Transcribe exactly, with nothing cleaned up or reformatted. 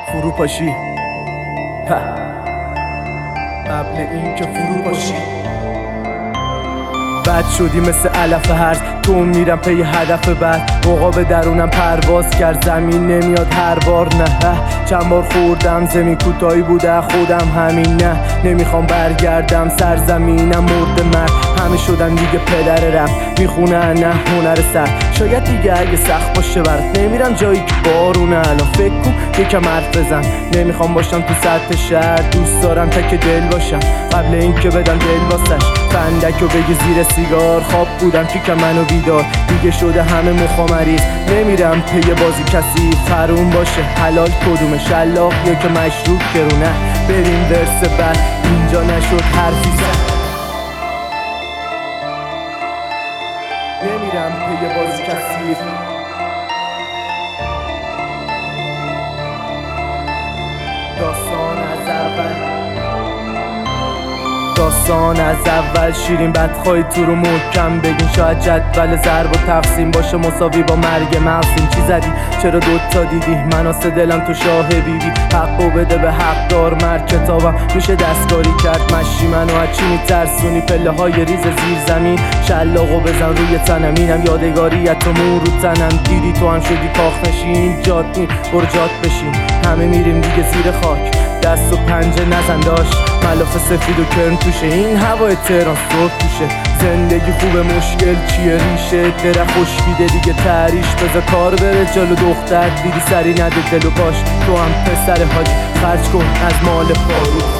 فروپاشی قبل این که فروپاشی بد شدی مثل علف هرز تو میرم پی هدف بعد عقاب درونم پرواز کرد زمین نمیاد هر بار نه چند بار خوردم زمین کوتاهی بوده خودم همین نه نمیخوام برگردم سرزمینم مرد مرد همه شدن دیگه پدر رپ میخونن نه هنر سر شاید دیگه اگه سخت باشه برات نمیرم جایی که بارونه الان فکر کن یکم حرف بزن نمیخوام باشم تو سطح شهر دوست دارم تک دل باشم قبل اینکه بدم دل واسش فندک و بگی زیر سیگار خواب بودم که منو بیدار دیگه شده همه مخامریز نمیرم پی بازی کسی فرون باشه حلال کدوم شلاق یا که مشروب کرونه بریم ورس بعد اینجا نشد حرفی زد نمیرم پی بازی کسی داستان از اول داستان از اول شیرین بد خواهی تو رو محکم بگین شاید جدول ضرب و تقسیم باشه مساوی با مرگ مقسیم چی زدی چرا دوتا دیدی مناسه دلم تو شاه بیبی حقو بده به حق دار مرد کتابم میشه دستکاری کرد مشی منو از چی میترسونی پله های ریز زیر زمین شلاقو بزن روی تنم اینم یادگاریت و مون رو تنم دیدی تو هم شدی کاخ نشین جات نی برو جات بشین همه میریم دیگه زیر خاک دست و پنجه نزن داشت ملاف سفید و کرم توشه این هوای تهران صبح توشه زندگی خوبه مشکل چیه ریشه دره خوشبیده دیگه تریش بذار کار بره جلو دختر دیدی سری نده دل و باش تو هم پسر حاجی خرج کن از مال پارو